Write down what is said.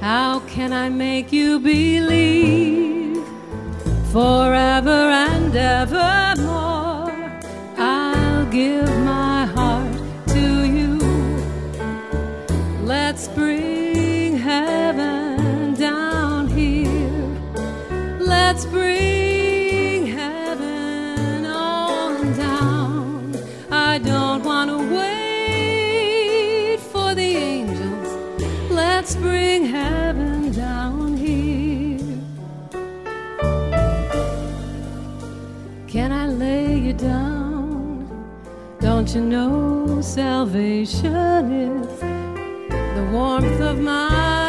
How can I make you believe forever and evermore? I'll give my heart to you. Let's bring heaven down here. Let's bring heaven on down. I don't want to wait for the angels. Let's bring heaven down here. Can I lay you down? Don't you know salvation is the warmth of my